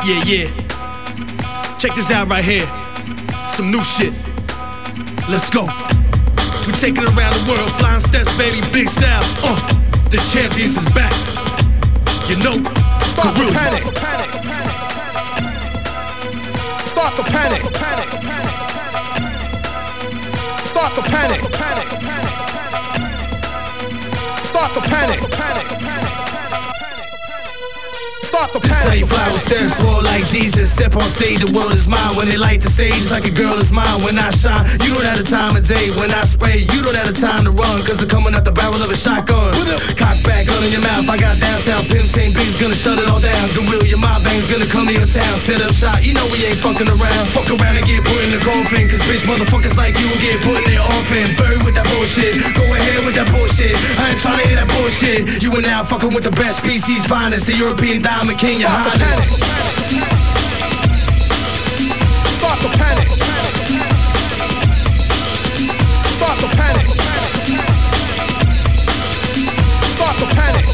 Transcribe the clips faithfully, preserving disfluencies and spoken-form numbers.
Yeah, yeah. Check this out right here. Some new shit. Let's go. We taking it around the world. Flying steps, baby. Big Sal. Uh, the champions is back. You know, Start the panic. Start the panic. Start the panic. Start the panic. Start the This how you panic. fly with stairs, swore like Jesus. Step on stage, the world is mine. When they light the stage, like a girl is mine. When I shine, you don't have the time of day. When I spray, you don't have the time to run. Cause I'm coming out the barrel of a shotgun. Cock back, gun in your mouth. I got down south, Pimp Saint B's gonna shut it all down. Gorilla, your mob bang's gonna come to your town. Set up shop, you know we ain't fucking around. Fuck around and get put in the coffin. Cause bitch, motherfuckers like you get put in their offin. Buried with that bullshit. Go ahead with that bullshit. I ain't tryna hear that bullshit. You and now fucking with the best species finest. The European Diamond King, your Start the highness. panic. Start the panic. Start the panic. Start the panic.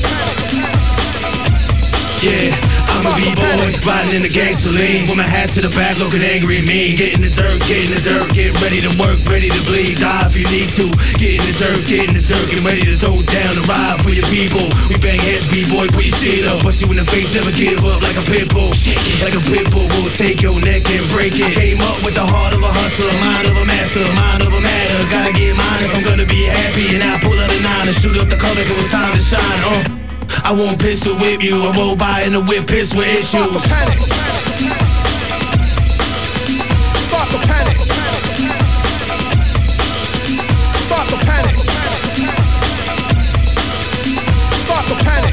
Yeah, I'm a B-boy, riding in the gasoline. With my hat to the back, looking angry at me. Get in the dirt, get in the dirt, get ready to work, ready to bleed. Die if you need to. Get in the dirt, get in the dirt, get ready to throw down and ride for your people. We bang heads, B-boy, put your shit up. Bust you in the face, never give up like a pit bull. Like a pit bull, we'll take your neck and break it. Came up with the heart of a hustler, mind of a master, mind of a matter. Gotta get mine if I'm gonna be happy. And I pull out a nine and shoot up the car like it was time to shine. Uh. I won't pistol whip you, I roll by in the whip, piss with issues. Start the panic. Start the panic. Start the panic. Start the panic.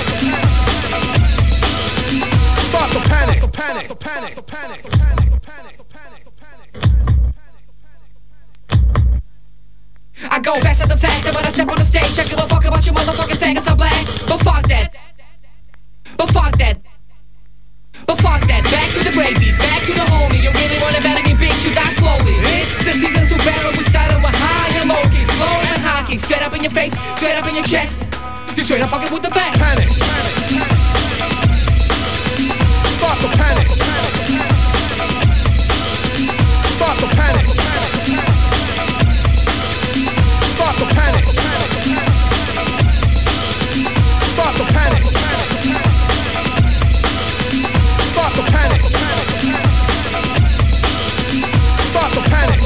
Start the panic. The panic. The panic. The panic. The panic. The panic. The panic. The panic. I go faster than faster when I step on the stage. I give a fuck about your motherfucking faggots, I blast. But fuck that. But fuck that. But fuck that. Back to the breakbeat, back to the homie. You really wanna battle me, bitch, you die slowly. It's the season to battle. We started with high and low kicks, slow and high kicks. Straight up in your face, straight up in your chest. You straight up fucking with the best. Panic. Start the panic. Start the panic. Start the panic. Start the panic. Start the panic. Start the panic.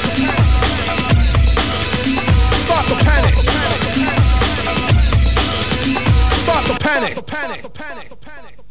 Start the panic. Start the panic. The panic. The panic. The panic.